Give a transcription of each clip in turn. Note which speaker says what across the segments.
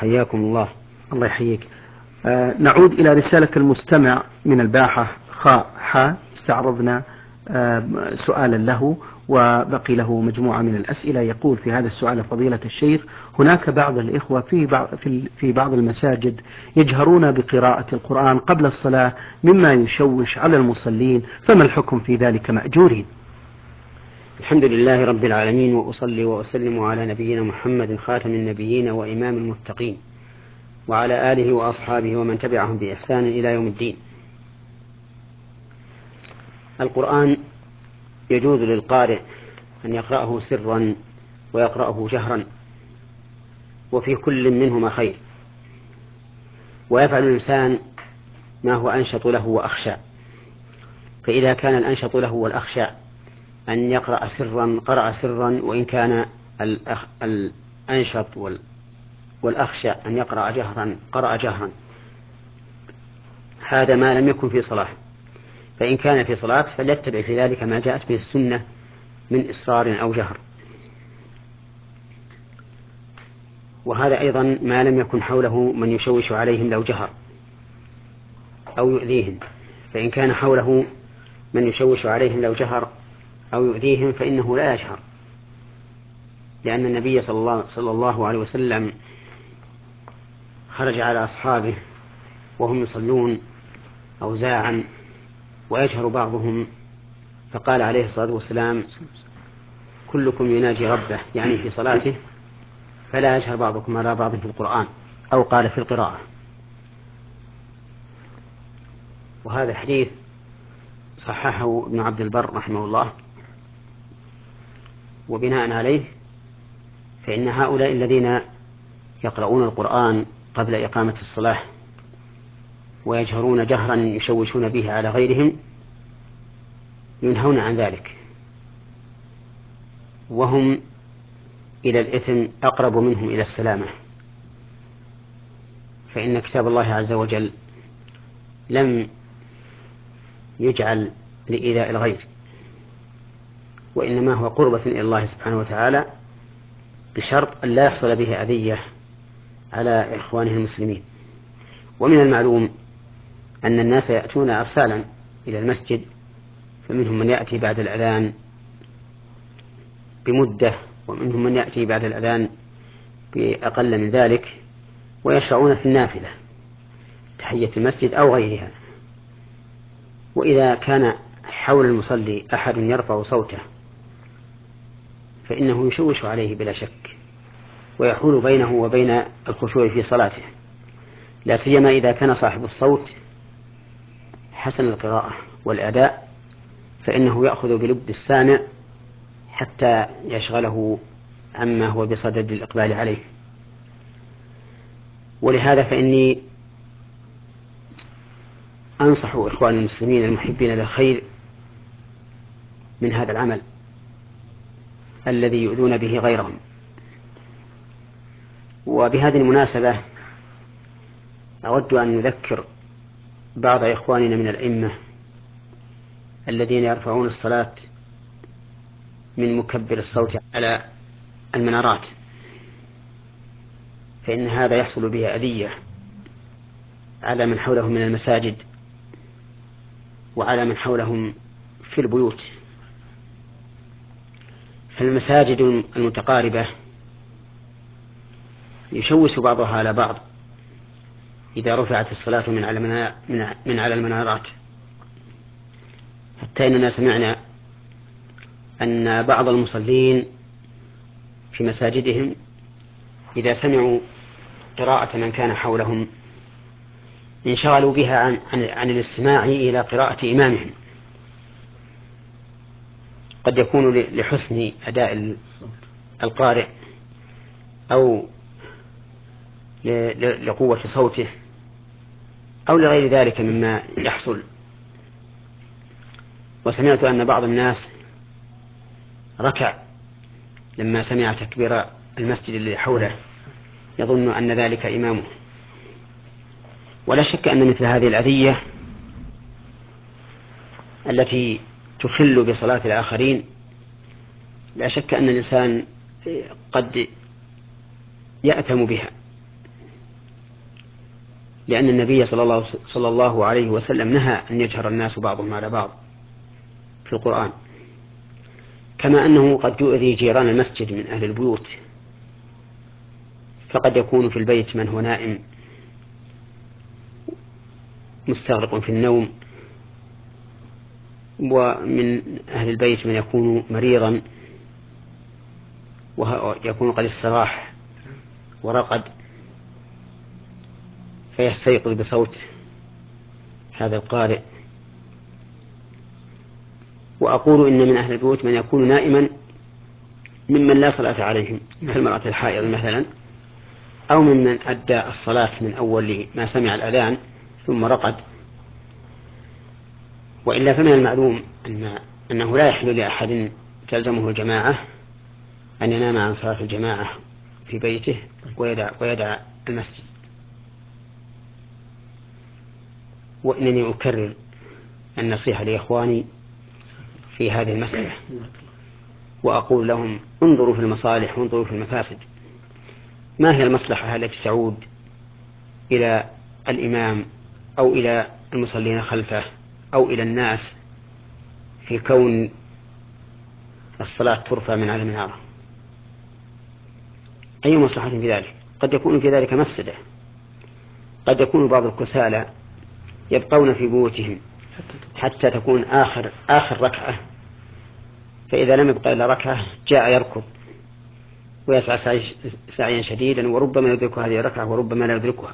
Speaker 1: حياكم الله.
Speaker 2: الله يحييك. نعود إلى رسالة المستمع من الباحة خاء حاء. استعرضنا سؤالا له وبقي له مجموعة من الأسئلة. يقول في هذا السؤال فضيلة الشيخ: هناك بعض الإخوة في بعض المساجد يجهرون بقراءة القرآن قبل الصلاة مما يشوش على المصلين، فما الحكم في ذلك مأجورين؟
Speaker 1: الحمد لله رب العالمين، وأصلي وأسلم على نبينا محمد خاتم النبيين وإمام المتقين، وعلى آله وأصحابه ومن تبعهم بإحسان إلى يوم الدين. القرآن يجوز للقارئ أن يقرأه سرا ويقرأه جهرا، وفي كل منهما خير، ويفعل الإنسان ما هو أنشط له وأخشى. فإذا كان الأنشط له والأخشى أن يقرأ سرا قرأ سرا، وإن كان الأنشط والأخشى أن يقرأ جهرا قرأ جهرا. هذا ما لم يكن في صلاة. فإن كان في صلاة فليتبع في ذلك ما جاءت به السنة من إصرار أو جهر. وهذا أيضا ما لم يكن حوله من يشوش عليهم لو جهر أو يؤذيهم. فإن كان حوله من يشوش عليهم لو جهر أو يؤذيهم فإنه لا يجهر، لأن النبي صلى الله عليه وسلم خرج على أصحابه وهم يصلون أوزاعا ويجهر بعضهم، فقال عليه الصلاة والسلام: كلكم يناجي ربه، يعني في صلاته، فلا يجهر بعضكم على بعض في القرآن، أو قال في القراءة. وهذا الحديث صححه ابن عبد البر رحمه الله. وبناء عليه فإن هؤلاء الذين يقرؤون القرآن قبل إقامة الصلاة ويجهرون جهرا يشوشون به على غيرهم ينهون عن ذلك، وهم إلى الإثم أقرب منهم إلى السلامة. فإن كتاب الله عز وجل لم يجعل لإيذاء الغير، وإنما هو قربة إلى الله سبحانه وتعالى، بشرط أن لا يحصل به أذية على إخوانه المسلمين. ومن المعلوم أن الناس يأتون أرسالا إلى المسجد، فمنهم من يأتي بعد الأذان بمدة، ومنهم من يأتي بعد الأذان بأقل من ذلك، ويشرعون في النافلة تحية المسجد أو غيرها. وإذا كان حول المصلي أحد يرفع صوته فإنه يشوش عليه بلا شك، ويحول بينه وبين الخشوع في صلاته، لا سيما إذا كان صاحب الصوت حسن القراءة والأداء، فإنه يأخذ بلبد السامع حتى يشغله عما هو بصدد الإقبال عليه. ولهذا فإني أنصح إخوان المسلمين المحبين للخير من هذا العمل الذي يؤذون به غيرهم. وبهذه المناسبة أود أن نذكر بعض إخواننا من الأئمة الذين يرفعون الصلاة من مكبر الصوت على المنارات، فإن هذا يحصل به أذية على من حولهم من المساجد وعلى من حولهم في البيوت. فالمساجد المتقاربة يشوش بعضها على بعض إذا رفعت الصلاة من على المنارات، حتى إننا سمعنا أن بعض المصلين في مساجدهم إذا سمعوا قراءة من كان حولهم انشغلوا بها عن الاستماع إلى قراءة إمامهم، قد يكون لحسن أداء القارئ أو لقوة صوته أو لغير ذلك مما يحصل. وسمعت أن بعض الناس ركع لما سمع تكبير المسجد الذي حوله، يظن أن ذلك إمامه. ولا شك أن مثل هذه الأذية التي تخل بصلاة الآخرين لا شك أن الإنسان قد يأثم بها، لأن النبي صلى الله عليه وسلم نهى أن يجهر الناس بعضهم على بعض في القرآن، كما أنه قد يؤذي جيران المسجد من أهل البيوت، فقد يكون في البيت من هو نائم مستغرق في النوم، ومن أهل البيت من يكون مريضا ويكون قد استراح ورقد فيستيقظ بصوت هذا القارئ. وأقول إن من أهل البيوت من يكون نائما ممن لا صلاة عليهم كالمرأة الحائض مثلا، أو ممن أدى الصلاة من أول ما سمع الأذان ثم رقد. وإلا فمن المعلوم أنه لا يحل لأحد تلزمه الجماعة أن ينام عن صلاة الجماعة في بيته ويدع المسجد. وإنني أكرر النصيحة لإخواني في هذه المسألة، وأقول لهم انظروا في المصالح وانظروا في المفاسد. ما هي المصلحة التي تعود إلى الإمام أو إلى المصلين خلفه أو إلى الناس في كون الصلاة ترفع من على المنارة؟ أي مصلحة في ذلك؟ قد يكون في ذلك مفسدة. قد يكون بعض الكسالى يبقون في بيوتهم حتى تكون آخر ركعة، فإذا لم يبقى إلا ركعة جاء يركض ويسعى سعيا شديدا، وربما يدرك هذه الركعة وربما لا يدركها.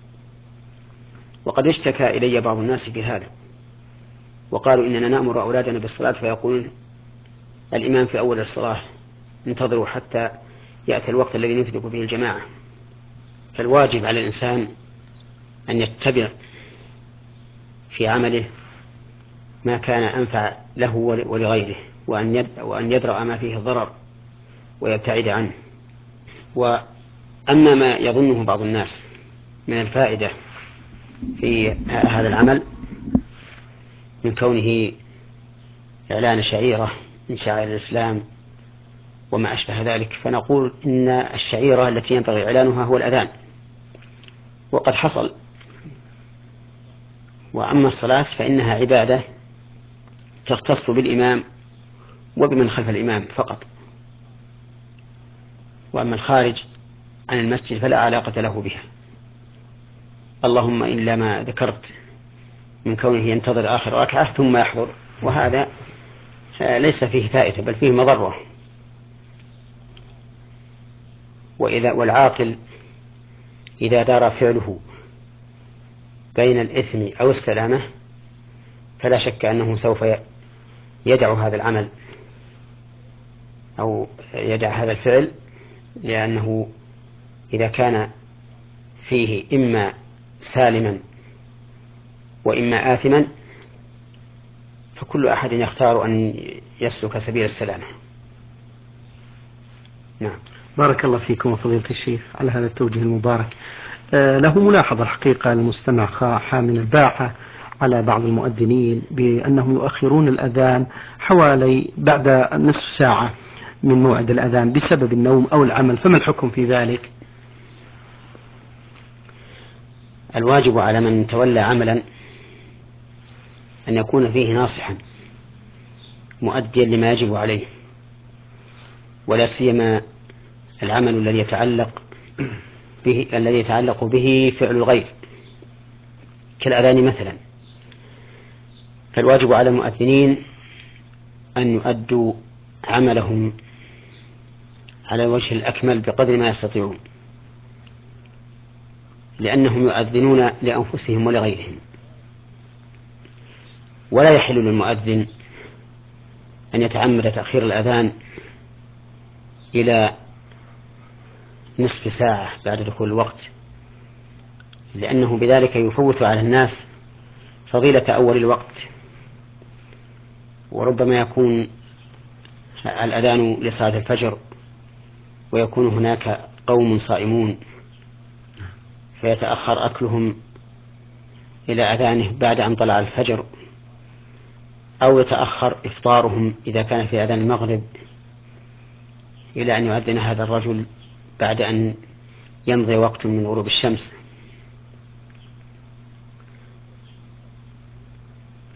Speaker 1: وقد اشتكى إلي بعض الناس بهذا وقالوا إننا نأمر أولادنا بالصلاة فيقولون الإمام في أول الصلاة انتظروا حتى يأتي الوقت الذي ندرك به الجماعة. فالواجب على الإنسان أن يتبع في عمله ما كان أنفع له ولغيره، وأن يدرأ ما فيه الضرر ويبتعد عنه. وأما ما يظنه بعض الناس من الفائدة في هذا العمل من كونه إعلان شعيرة من شعائر الإسلام وما أشبه ذلك، فنقول إن الشعيرة التي ينبغي إعلانها هو الأذان، وقد حصل. وأما الصلاة فإنها عبادة تختص بالإمام وبمن خلف الإمام فقط، وأما الخارج عن المسجد فلا علاقة له بها، اللهم إلا ما ذكرت من كونه ينتظر آخر ركعة ثم يحضر، وهذا ليس فيه فائدة بل فيه مضرة. والعاقل إذا دار فعله بين الإثم أو السلامة فلا شك أنه سوف يدع هذا العمل أو يدع هذا الفعل، لأنه إذا كان فيه إما سالما وإما آثما فكل أحد يختار أن يسلك سبيل السلامة. نعم.
Speaker 2: بارك الله فيكم وفضيلة الشيخ على هذا التوجيه المبارك. له ملاحظة الحقيقة المستمع خاء من الباحة على بعض المؤذنين بأنهم يؤخرون الأذان حوالي بعد نصف ساعة من موعد الأذان بسبب النوم أو العمل، فما الحكم في ذلك؟
Speaker 1: الواجب على من تولى عملا أن يكون فيه ناصحا مؤديا لما يجب عليه، ولا سيما العمل الذي يتعلق به فعل الغير كالأذان مثلا. فالواجب على المؤذنين أن يؤدوا عملهم على الوجه الأكمل بقدر ما يستطيعون، لأنهم يؤذنون لأنفسهم ولغيرهم. ولا يحل للمؤذن أن يتعمد تأخير الأذان إلى نصف ساعة بعد دخول الوقت، لأنه بذلك يفوت على الناس فضيلة أول الوقت، وربما يكون الأذان لصلاة الفجر ويكون هناك قوم صائمون فيتأخر أكلهم إلى أذانه بعد أن طلع الفجر، أو يتأخر إفطارهم إذا كان في أذان المغرب إلى أن يؤذن هذا الرجل بعد أن يمضي وقت من غروب الشمس.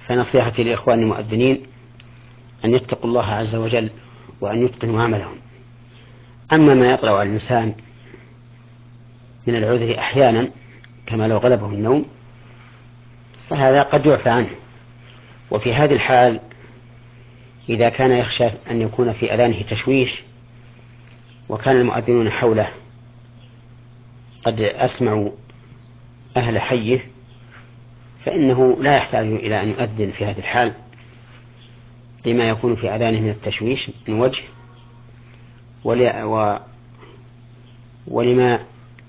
Speaker 1: فنصيحتي لإخواني المؤذنين أن يتقوا الله عز وجل وأن يتقنوا عملهم. أما ما يطلع على الإنسان من العذر أحيانا كما لو غلبه النوم فهذا قد يعفى عنه، وفي هذه الحال إذا كان يخشى أن يكون في أذانه تشويش وكان المؤذنون حوله قد أسمعوا أهل حيه فإنه لا يحتاج إلى أن يؤذن في هذه الحال لما يكون في أذانه من التشويش من وجه ولما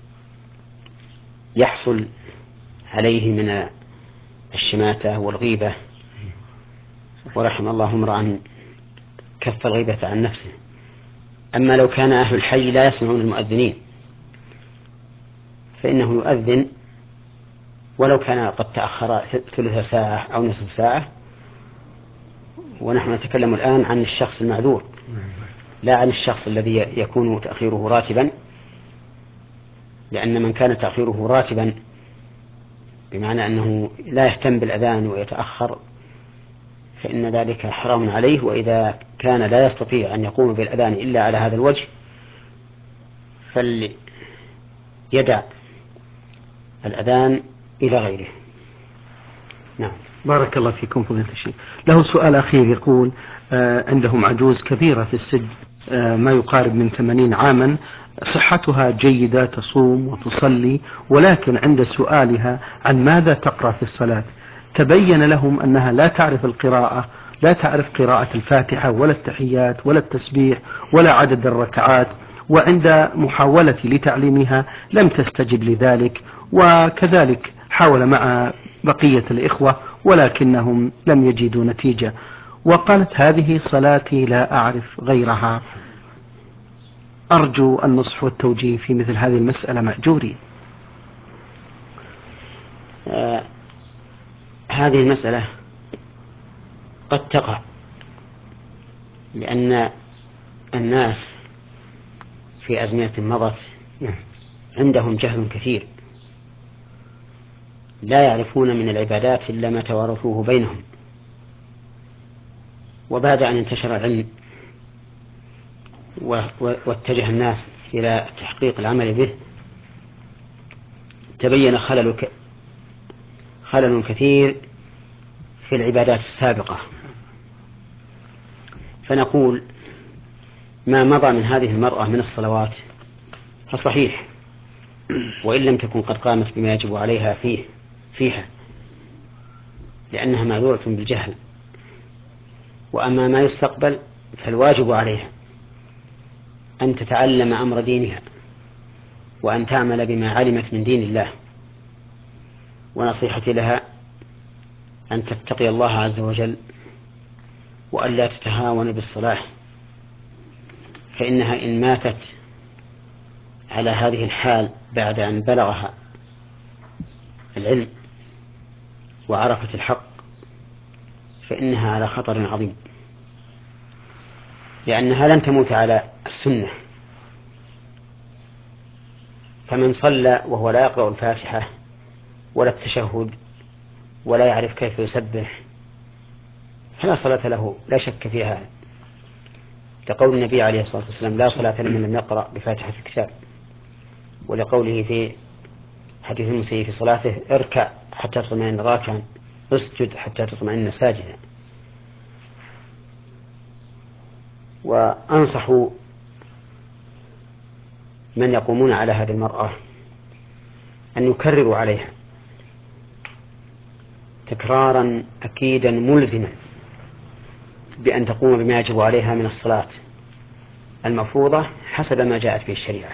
Speaker 1: يحصل عليه من الشماتة والغيبة، ورحم الله امرأ كف الغيبة عن نفسه. أما لو كان أهل الحي لا يسمعون المؤذنين فإنه يؤذن ولو كان قد تأخر ثلث ساعة أو نصف ساعة، ونحن نتكلم الآن عن الشخص المعذور لا عن الشخص الذي يكون تأخيره راتبا، لأن من كان تأخيره راتبا بمعنى أنه لا يهتم بالأذان ويتأخر فإن ذلك حرام عليه، وإذا كان لا يستطيع أن يقوم بالأذان إلا على هذا الوجه فليدع الأذان إلى غيره. نعم.
Speaker 2: بارك الله فيكم فضيلة الشيخ. له سؤال أخير يقول عندهم عجوز كبيرة في السن ما يقارب من 80 عاما، صحتها جيدة تصوم وتصلي، ولكن عند سؤالها عن ماذا تقرأ في الصلاة تبين لهم أنها لا تعرف القراءة، لا تعرف قراءة الفاتحة ولا التحيات ولا التسبيح ولا عدد الركعات، وعند محاولتي لتعليمها لم تستجب لذلك، وكذلك حاول مع بقية الإخوة ولكنهم لم يجدوا نتيجة، وقالت هذه صلاتي لا أعرف غيرها. أرجو النصح والتوجيه في مثل هذه المسألة مأجورين.
Speaker 1: هذه المسألة قد تقع لأن الناس في أزمنة مضت عندهم جهل كثير لا يعرفون من العبادات إلا ما توارثوه بينهم، وبعد أن انتشر العلم واتجه الناس إلى تحقيق العمل به تبين خلل كثير في العبادات السابقة. فنقول ما مضى من هذه المرأة من الصلوات فصحيح وإن لم تكن قد قامت بما يجب عليها فيها لأنها معذورة بالجهل، وأما ما يستقبل فالواجب عليها أن تتعلم أمر دينها وأن تعمل بما علمت من دين الله، ونصيحتي لها أن تتقي الله عز وجل وأن لا تتهاون بالصلاة، فإنها إن ماتت على هذه الحال بعد أن بلغها العلم وعرفت الحق فإنها على خطر عظيم، لأنها لن تموت على السنة. فمن صلى وهو لا يقرأ الفاتحة ولا التشهد ولا يعرف كيف يسبح فلا صلاة له لا شك في هذا، لقول النبي عليه الصلاة والسلام لا صلاة لمن لم يقرأ بفاتحة الكتاب، ولقوله في حديث المسيء في صلاته اركع حتى تطمئن راكعا اسجد حتى تطمئن ساجدا. وأنصح من يقومون على هذه المرأة أن يكرروا عليها تكرارا أكيدا ملزما بأن تقوم بما يجب عليها من الصلاة المفروضة حسب ما جاءت به الشريعة،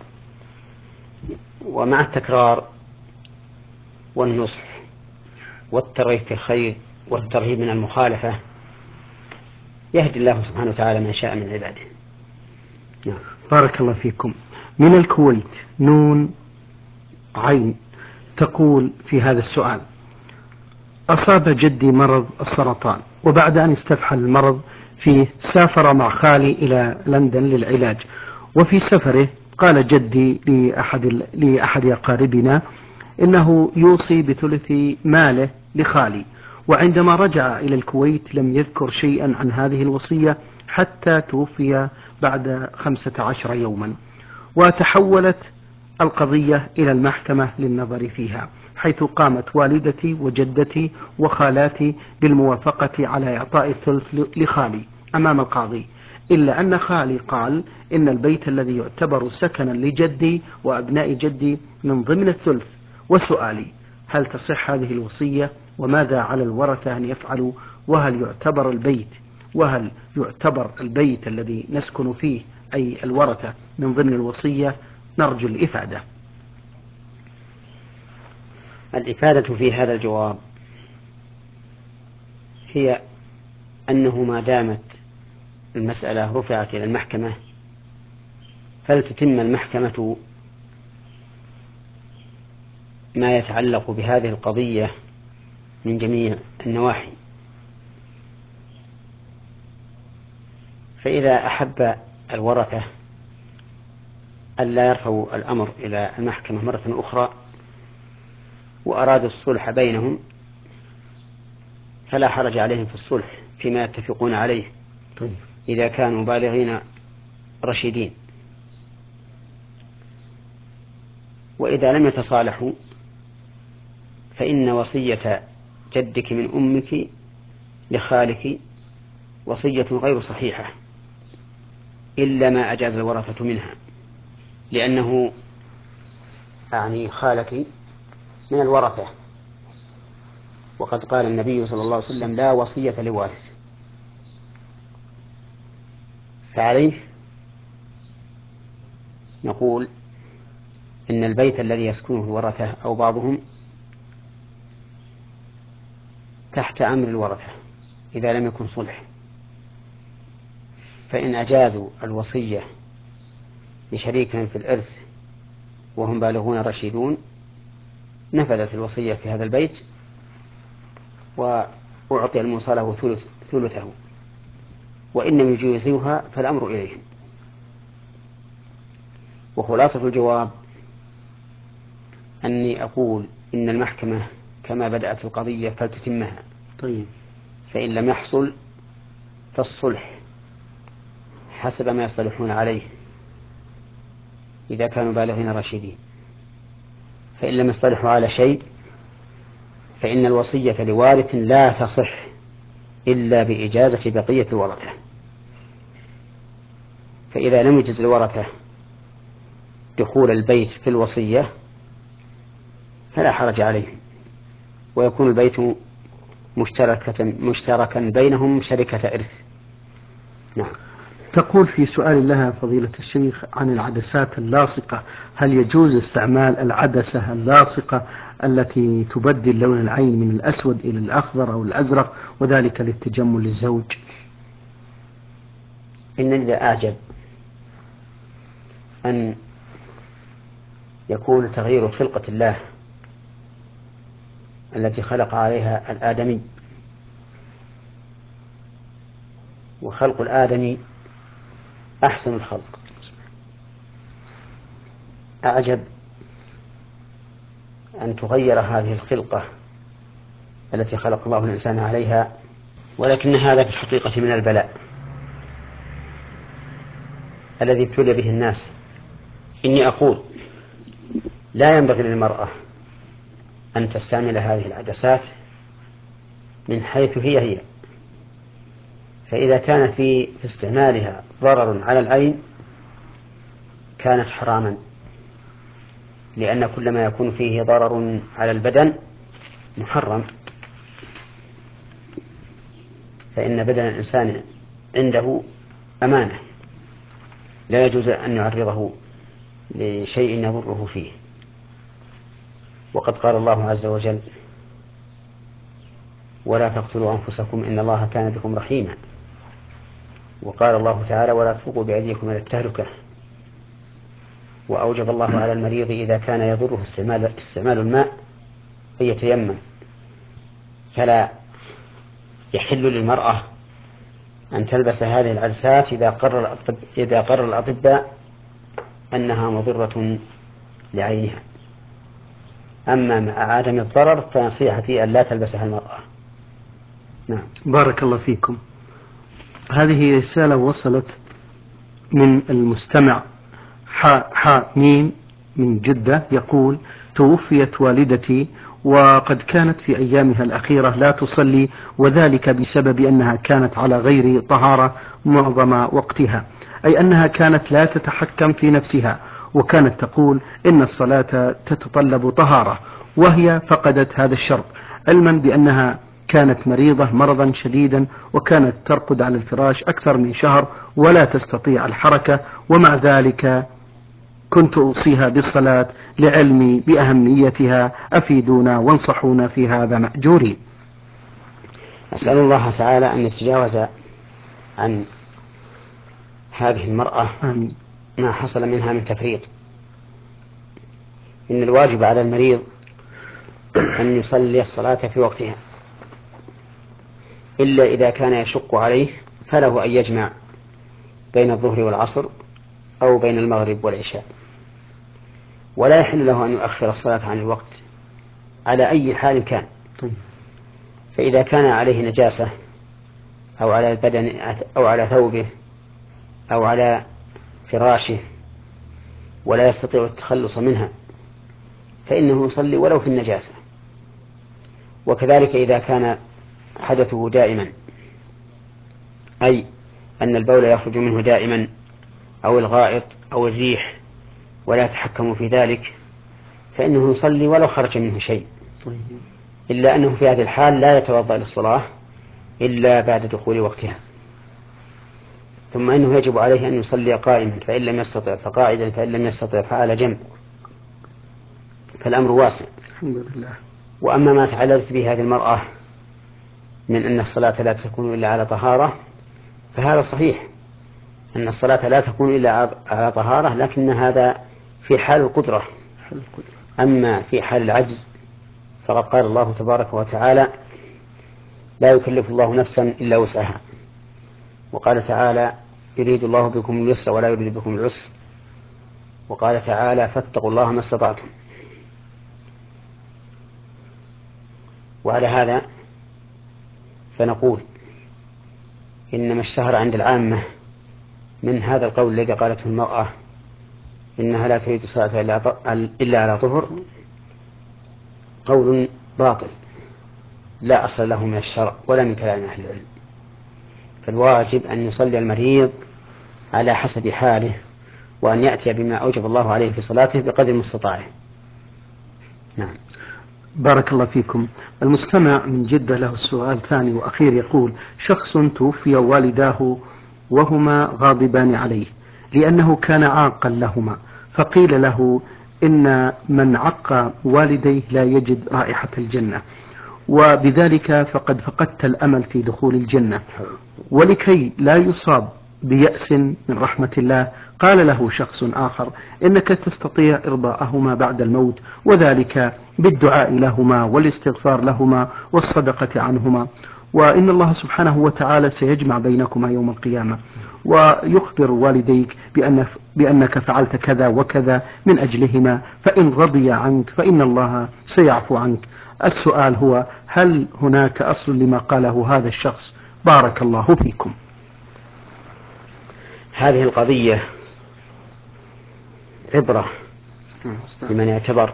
Speaker 1: ومع التكرار والنصح والترغيب في الخير والترهيب من المخالفة يهدي الله سبحانه وتعالى من شاء من عباده.
Speaker 2: نعم. بارك الله فيكم. من الكويت نون عين تقول في هذا السؤال: أصاب جدي مرض السرطان، وبعد أن استفحل المرض فيه سافر مع خالي إلى لندن للعلاج، وفي سفره قال جدي لأحد أقاربنا إنه يوصي بثلث ماله لخالي، وعندما رجع إلى الكويت لم يذكر شيئا عن هذه الوصية حتى توفي بعد 15 يوما، وتحولت القضية إلى المحكمة للنظر فيها، حيث قامت والدتي وجدتي وخالاتي بالموافقة على إعطاء الثلث لخالي أمام القاضي، إلا أن خالي قال إن البيت الذي يعتبر سكنا لجدي وأبناء جدي من ضمن الثلث. وسؤالي: هل تصح هذه الوصية؟ وماذا على الورثة أن يفعلوا؟ وهل يعتبر البيت الذي نسكن فيه أي الورثة من ضمن الوصية؟ نرجو الإفادة.
Speaker 1: الإفادة في هذا الجواب هي أنه ما دامت المسألة رفعت إلى المحكمة فلتتم المحكمة ما يتعلق بهذه القضية من جميع النواحي. فإذا أحب الورثة ألا يرفعوا الأمر إلى المحكمة مرة أخرى وأرادوا الصلح بينهم فلا حرج عليهم في الصلح فيما يتفقون عليه إذا كانوا بالغين رشيدين. وإذا لم يتصالحوا فإن وصية جدك من أمك لخالك وصية غير صحيحة إلا ما أجاز الورثة منها، لأنه يعني خالك من الورثة، وقد قال النبي صلى الله عليه وسلم: لا وصية لوارث. فعليه نقول إن البيت الذي يسكنه الورثة أو بعضهم تحت أمر الورثة إذا لم يكن صلح، فإن أجازوا الوصية لشريكهم في الإرث وهم بالغون رشيدون نفذت الوصية في هذا البيت وأعطي الموصى له ثلثه، وإن لم يجوزوها فالأمر إليهم. وخلاصة الجواب أني أقول إن المحكمة كما بدأت القضية فلتتمها.
Speaker 2: طيب.
Speaker 1: فإن لم يحصل فالصلح حسب ما يصطلحون عليه إذا كانوا بالغين راشدين. فإن لم يصطلحوا على شيء فإن الوصية لوارث لا تصح إلا بإجازة بقية الورثة. فإذا لم يجز الورثة دخول البيت في الوصية فلا حرج عليهم، ويكون البيت مشتركا بينهم شركة إرث. نعم.
Speaker 2: تقول في سؤال لها فضيلة الشيخ عن العدسات اللاصقة: هل يجوز استعمال العدسة اللاصقة التي تبدل لون العين من الأسود إلى الأخضر أو الأزرق وذلك للتجمل للزوج؟
Speaker 1: إنني لا أعجب أن يكون تغيير خلقة الله التي خلق عليها الآدمي، وخلق الآدمي أحسن الخلق، أعجب أن تغير هذه الخلقة التي خلق الله الإنسان عليها، ولكن هذا في الحقيقة من البلاء الذي ابتلي به الناس. إني أقول لا ينبغي للمرأة أن تستعمل هذه العدسات من حيث هي، فإذا كان في استعمالها ضرر على العين كانت حراما، لأن كل ما يكون فيه ضرر على البدن محرم، فإن بدن الإنسان عنده أمانة لا يجوز أن يعرضه لشيء يضره فيه. وقد قال الله عز وجل: ولا تقتلوا أنفسكم إن الله كان بكم رحيما. وقال الله تعالى: ولا تلقوا بأيديكم إلى التهلكة. وأوجب الله على المريض إذا كان يضره استعمال الماء أن يتيمم. فلا يحل للمرأة أن تلبس هذه العدسات إذا قرر الأطباء أنها مضرة لعينها. أما مع عدم الضرر فنصيحتي أن لا تلبسها المرأة. نعم.
Speaker 2: بارك الله فيكم. هذه رسالة وصلت من المستمع حاء ميم من جدة، يقول: توفيت والدتي وقد كانت في أيامها الأخيرة لا تصلي، وذلك بسبب أنها كانت على غير طهارة معظم وقتها، أي أنها كانت لا تتحكم في نفسها، وكانت تقول إن الصلاة تتطلب طهارة، وهي فقدت هذا الشرط، علما بأنها كانت مريضة مرضا شديدا، وكانت ترقد على الفراش أكثر من شهر ولا تستطيع الحركة، ومع ذلك كنت أوصيها بالصلاة لعلمي بأهميتها، أفيدونا وانصحونا في هذا مأجورين.
Speaker 1: أسأل الله تعالى أن يتجاوز عن هذه المرأة
Speaker 2: آمين.
Speaker 1: ما حصل منها من تفريط. إن الواجب على المريض أن يصلي الصلاة في وقتها، إلا إذا كان يشق عليه فله أن يجمع بين الظهر والعصر أو بين المغرب والعشاء، ولا يحل له أن يؤخر الصلاة عن الوقت على أي حال كان. فإذا كان عليه نجاسة أو على البدن أو على ثوبه أو على فراشه ولا يستطيع التخلص منها فإنه يصلي ولو في النجاسة. وكذلك إذا كان حدثه دائما، أي أن البول يخرج منه دائما أو الغائط أو الريح ولا يتحكم في ذلك، فإنه يصلي ولو خرج منه شيء، إلا أنه في هذه الحال لا يتوضأ للصلاة إلا بعد دخول وقتها. ثم إنه يجب عليه أن يصلي قائما، فإن لم يستطع فقاعدا، فإن لم يستطع فعلى جنب، فالأمر واسع.
Speaker 2: الحمد لله.
Speaker 1: وأما ما تعللت به هذه المرأة من أن الصلاة لا تكون إلا على طهارة، فهذا صحيح أن الصلاة لا تكون إلا على طهارة، لكن هذا في حال القدرة. أما في حال العجز فقد قال الله تبارك وتعالى: لا يكلف الله نفسا إلا وسعها. وقال تعالى: يريد الله بكم اليسر ولا يريد بكم العسر. وقال تعالى: فاتقوا الله ما استطعتم. وعلى هذا فنقول إنما اشتهر عند العامة من هذا القول الذي قالته المرأة إنها لا تريد الصلاة إلا على طهر قول باطل لا أصل له من الشرع ولا من كلام أهل العلم. فالواجب أن يصلي المريض على حسب حاله، وأن يأتي بما أوجب الله عليه في صلاته بقدر مستطاعه. نعم.
Speaker 2: بارك الله فيكم. المستمع من جدة له السؤال ثاني وأخير، يقول: شخص توفي والداه وهما غاضبان عليه لأنه كان عاقا لهما، فقيل له إن من عق والديه لا يجد رائحة الجنة، وبذلك فقد فقدت الأمل في دخول الجنة، ولكي لا يصاب بيأس من رحمة الله قال له شخص آخر: إنك تستطيع إرضاءهما بعد الموت، وذلك بالدعاء لهما والاستغفار لهما والصدقة عنهما، وإن الله سبحانه وتعالى سيجمع بينكما يوم القيامة، ويخبر والديك بأنك فعلت كذا وكذا من أجلهما، فإن رضي عنك فإن الله سيعفو عنك. السؤال هو: هل هناك أصل لما قاله هذا الشخص؟ بارك الله فيكم.
Speaker 1: هذه القضية عبرة لمن اعتبر،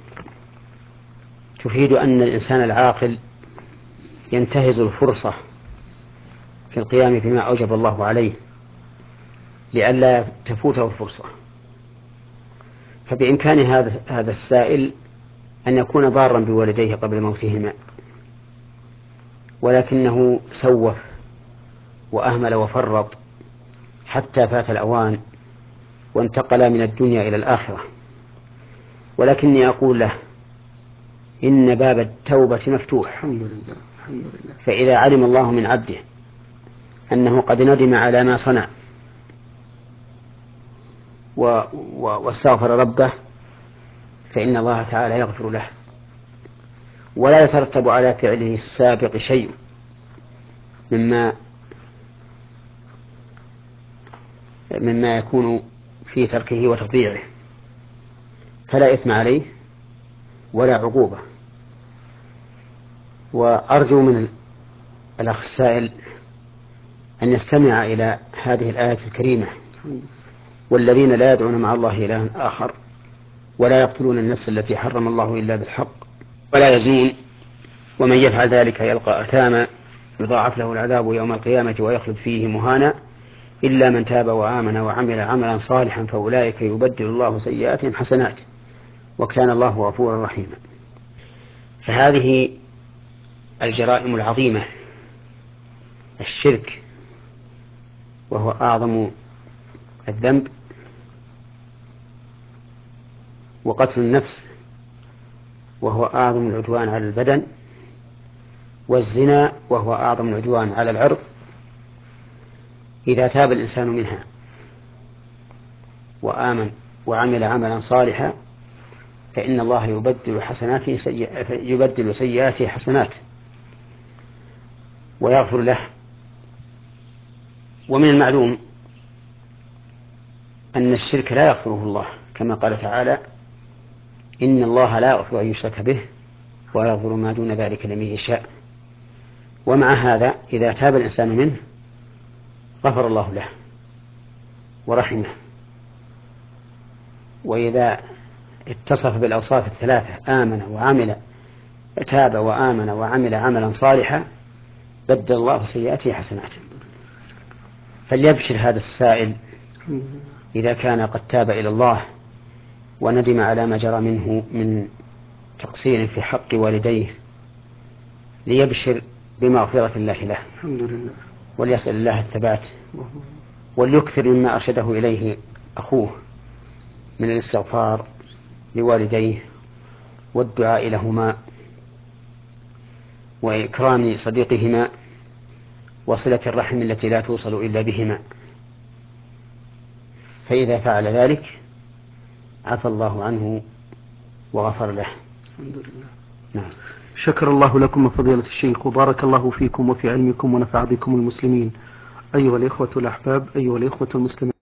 Speaker 1: تفيد أن الإنسان العاقل ينتهز الفرصة في القيام بما أوجب الله عليه لئلا تفوته الفرصة. فبإمكان هذا السائل أن يكون بارا بوالديه قبل موتهما، ولكنه سوف وأهمل وفرط حتى فات الأوان وانتقل من الدنيا إلى الآخرة. ولكني أقول له إن باب التوبة مفتوح.
Speaker 2: الحمد لله. الحمد لله.
Speaker 1: فإذا علم الله من عبده أنه قد ندم على ما صنع واستغفر ربه فإن الله تعالى يغفر له، ولا يترتب على فعله السابق شيء مما يكون في تركه وتضييعه، فلا إثم عليه ولا عقوبة. وأرجو الأخ السائل أن يستمع إلى هذه الآية الكريمة: والذين لا يدعون مع الله إلها آخر ولا يقتلون النفس التي حرم الله إلا بالحق ولا يزنون ومن يفعل ذلك يلقى أثاما يضاعف له العذاب يوم القيامة ويخلد فيه مهانا إلا من تاب وآمن وعمل عملا صالحا فأولئك يبدل الله سيئاتهم حسنات وكان الله غفورا رحيما. فهذه الجرائم العظيمة، الشرك وهو أعظم الذنب، وقتل النفس وهو أعظم العدوان على البدن، والزنا وهو أعظم العدوان على العرض، إذا تاب الإنسان منها وآمن وعمل عملا صالحا فإن الله يبدل سيئاته حسنات ويغفر له. ومن المعلوم أن الشرك لا يغفره الله، كما قال تعالى: إن الله لا يغفر أن يشرك به ويغفر ما دون ذلك لمن يشاء. ومع هذا إذا تاب الإنسان منه غفر الله له ورحمه. وإذا اتصف بالأوصاف الثلاثة تاب وآمن وعمل عملا صالحا بدل الله سيئاته حسنات. فليبشر هذا السائل إذا كان قد تاب إلى الله وندم على ما جرى منه من تقصير في حق والديه، ليبشر بمغفرة الله له
Speaker 2: الحمد لله،
Speaker 1: وليسأل الله الثبات، وليكثر مما أرشده إليه أخوه من الاستغفار لوالديه والدعاء لهما وإكرام صديقهما وصلة الرحم التي لا توصل إلا بهما، فإذا فعل ذلك عفى الله عنه وغفر له.
Speaker 2: الحمد لله.
Speaker 1: نعم.
Speaker 2: شكر الله لكم فضيلة الشيخ وبارك الله فيكم وفي علمكم ونفع بكم المسلمين. أيها الإخوة الأحباب، أيها الإخوة المسلمين.